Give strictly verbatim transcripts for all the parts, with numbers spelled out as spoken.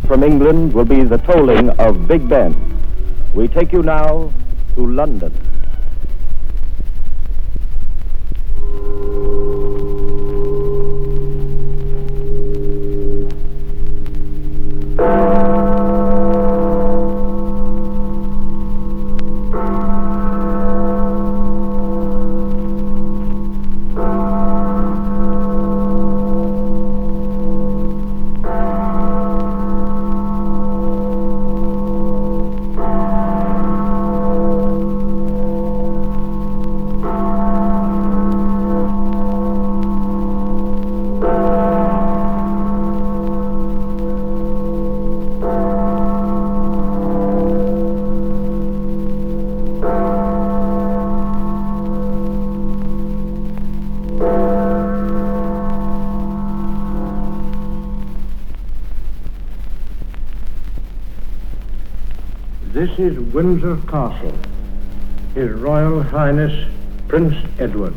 from England will be the tolling of Big Ben. We take you now to London. This is Windsor Castle, His Royal Highness Prince Edward.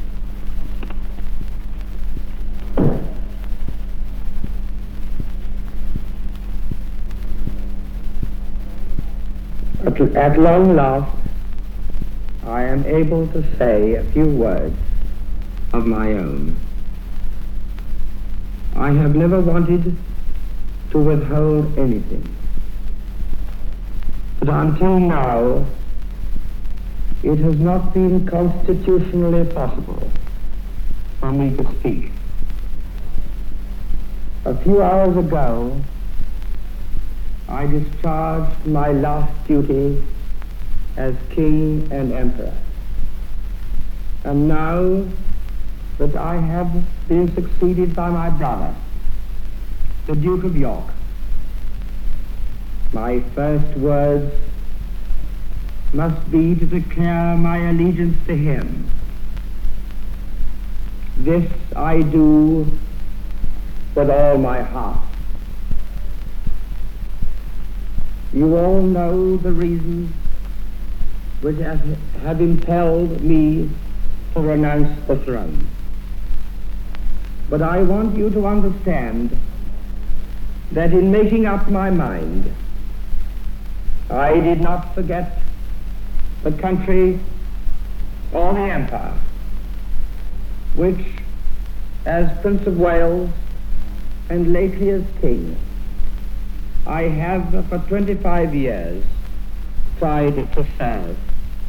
At, at long last, I am able to say a few words of my own. I have never wanted to withhold anything. But until now, it has not been constitutionally possible for me to speak. A few hours ago, I discharged my last duty as King and Emperor. And now that I have been succeeded by my brother, the Duke of York, my first words must be to declare my allegiance to him. This I do with all my heart. You all know the reasons which have, have impelled me to renounce the throne. But I want you to understand that in making up my mind, I did not forget the country or the empire, which, as Prince of Wales and lately as King, I have for twenty-five years tried to serve.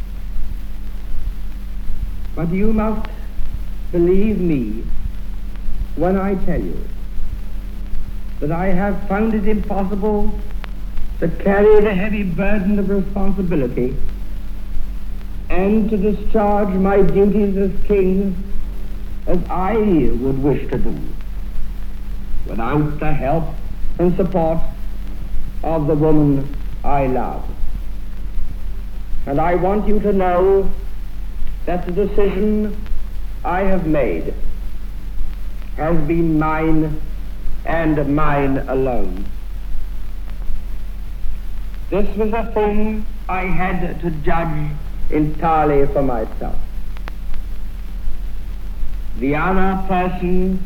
But you must believe me when I tell you that I have found it impossible to carry the heavy burden of responsibility and to discharge my duties as king as I would wish to do without the help and support of the woman I love. And I want you to know that the decision I have made has been mine and mine alone. This was a thing I had to judge entirely for myself. The other person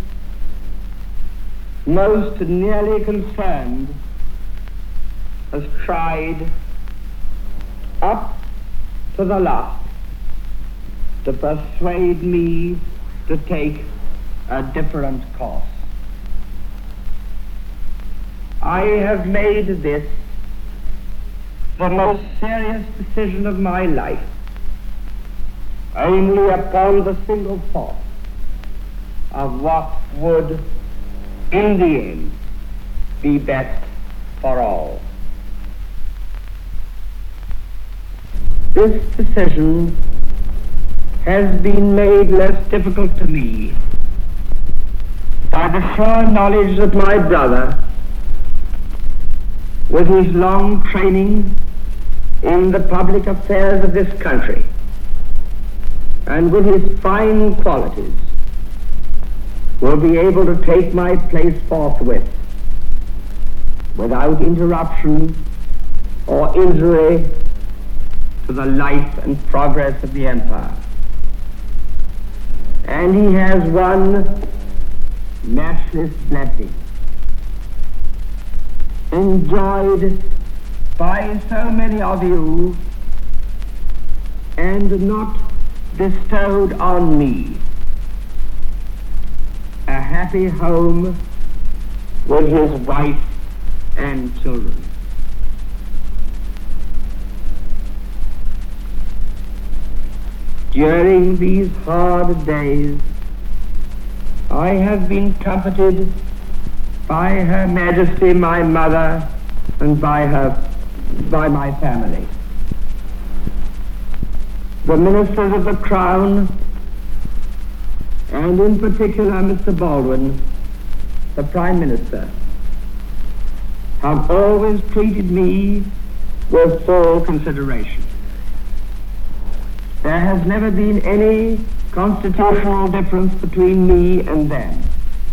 most nearly concerned has tried up to the last to persuade me to take a different course. I have made this the most serious decision of my life, only upon the single thought of what would, in the end, be best for all. This decision has been made less difficult to me by the sure knowledge that my brother, with his long training in the public affairs of this country, and with his fine qualities, will be able to take my place forthwith, without interruption or injury to the life and progress of the empire. And he has one matchless blessing. enjoyed by so many of you and not bestowed on me a happy home with his wife and children. During these hard days, I have been comforted by Her Majesty my mother and by her, by my family. The ministers of the Crown, and in particular Mister Baldwin, the Prime Minister, have always treated me with full consideration. There has never been any constitutional difference between me and them,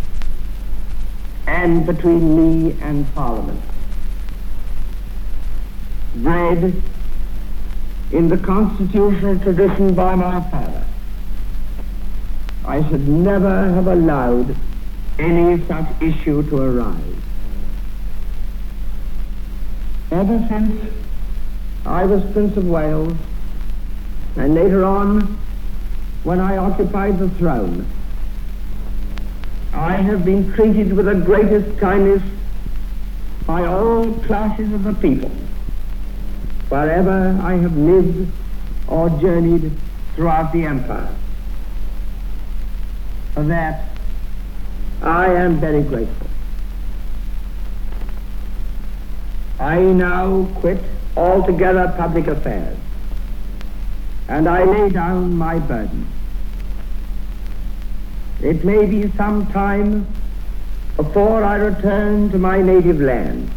and between me and Parliament. Bred in the constitutional tradition by my father, I should never have allowed any such issue to arise. Ever since I was Prince of Wales, and later on, when I occupied the throne, I have been treated with the greatest kindness by all classes of the people, wherever I have lived or journeyed throughout the empire. For that, I am very grateful. I now quit altogether public affairs, and I lay down my burden. It may be some time before I return to my native land,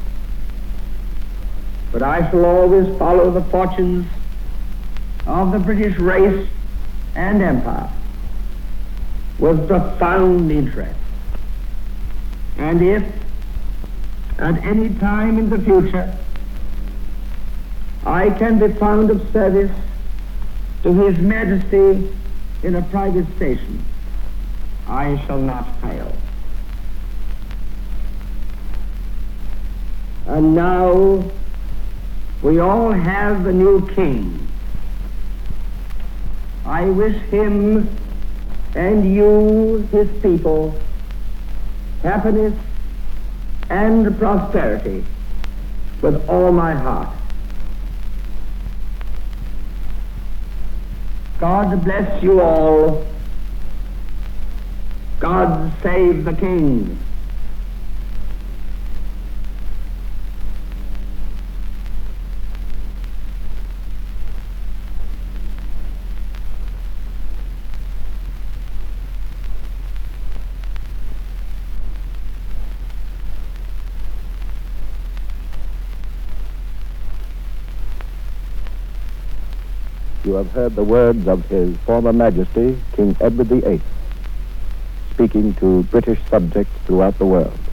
but I shall always follow the fortunes of the British race and empire with profound interest. And if, at any time in the future, I can be found of service to His Majesty in a private station, I shall not fail. And now we all have a new king. I wish him and you, his people, happiness and prosperity with all my heart. God bless you all. God save the King. You have heard the words of His former Majesty, King Edward the Eighth, speaking to British subjects throughout the world.